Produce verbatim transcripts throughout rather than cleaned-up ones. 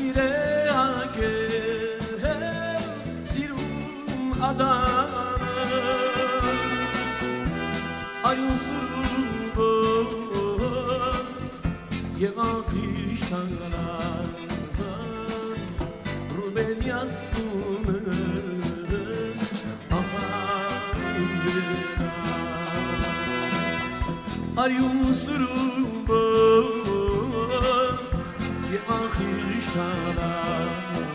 Mohirea che sirum adana Ayun surubaz Yevakishtanan Ruben yastunun Afarim bina Ayun surubaz Yevakishtanan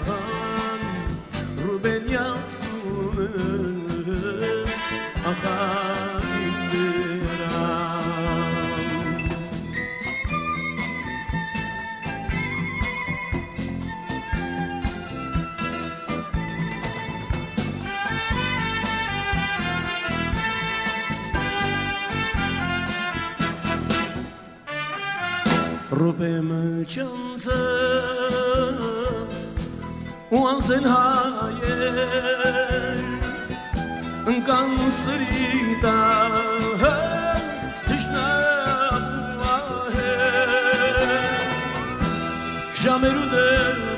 Ruben yastunun Afarim bina Rupem çanzat Uanzen hayer Încan sărita Tishna buaher Jameru de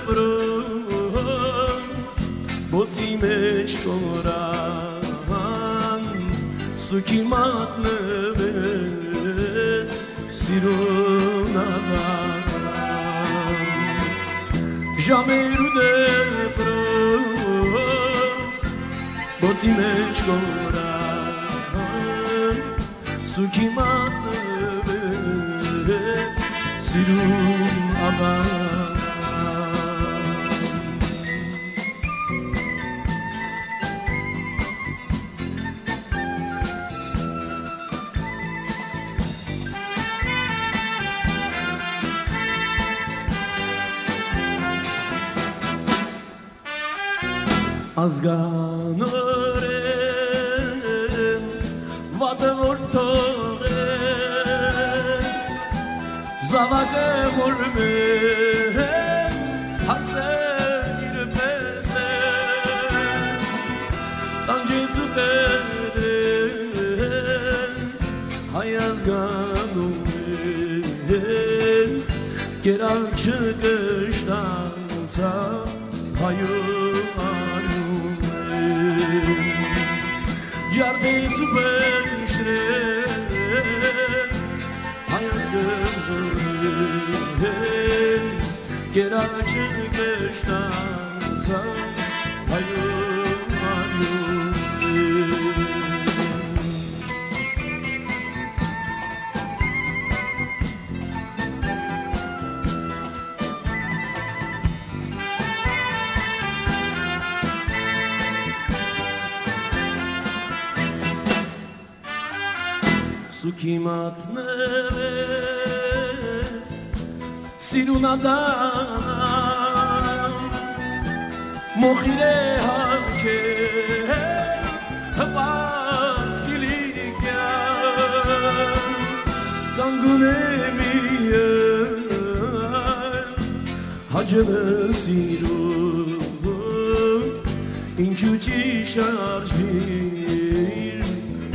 bront Bozi meşkoran Sukimat nevet Sirunadan Jameru de bront Bozi meşkoran Sukimat nevet Sirunadan Azganören Vade vortoret Zavage vormen Hatse irpesen Tanje zugedet Hayazganören Geral çıkıştansa Hayır Jarde zubeşret Hayazgın Geracı geçtansa Hayır hayır Sukimat nevet Sirunadan Mohirea ke Hapart giligyan Kangunemiyen Hacını sirun İnçuci şarjir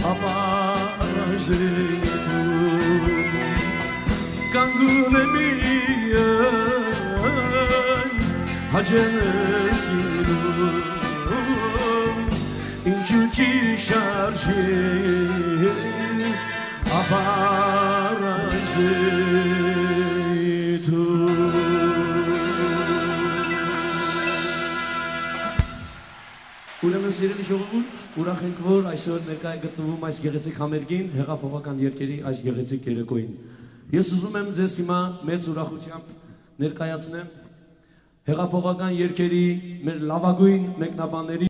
Apajetum Kangunemiyen Hacını sirun İnçuci şarjir Apajetum Ուրեմն սիրելի ժողովուրդ, ուրախ ենք, որ այսօր ներկայ գտնվում այս գեղեցիկ համերգին, հեղափոխական երգերի այս գեղեցիկ երեկոյին։ Ես ուզում եմ ձեզ հիմա մեծ ուրախությամբ ներկայացնեմ հեղափոխական երգերի մեր լավագույն մեկնաբանների